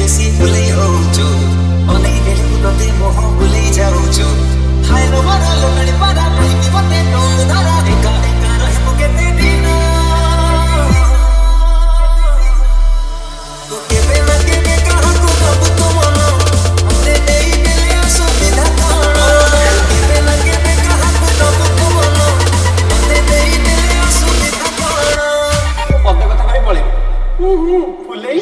बेसी भुलै होछु अनेक बेलको तते मोह भुलै जाउँछु हाइलो मरलो गणी पारा पनि पते टोल धरा एका एका रहे मुकेते दिन तू केबे न केबे कहाँ को कब तो मनो मते देई देले असुविधा कण केबे न केबे कहाँ को कब तो मनो मते देई देले असुविधा कण पते कथा भाई पळे फुलै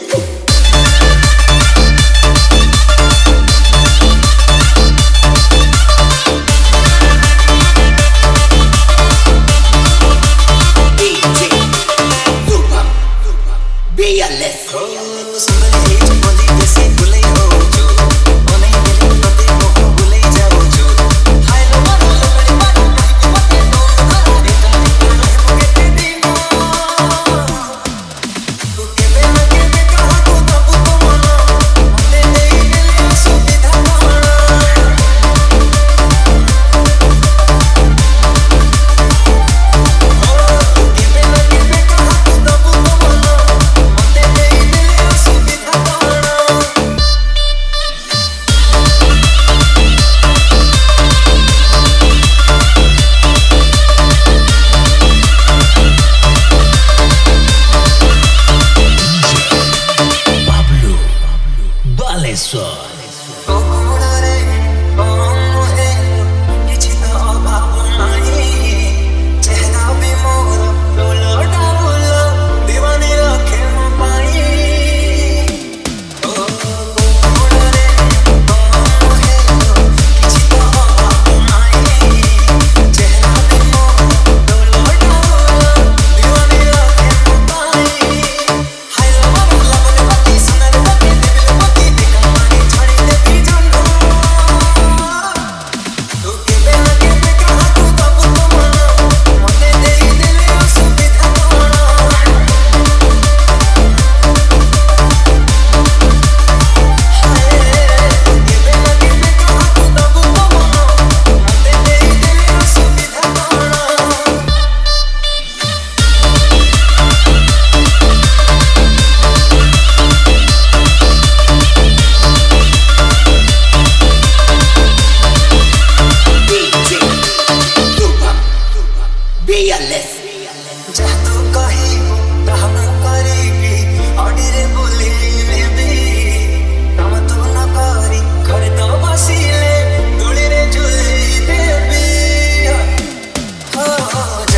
Oh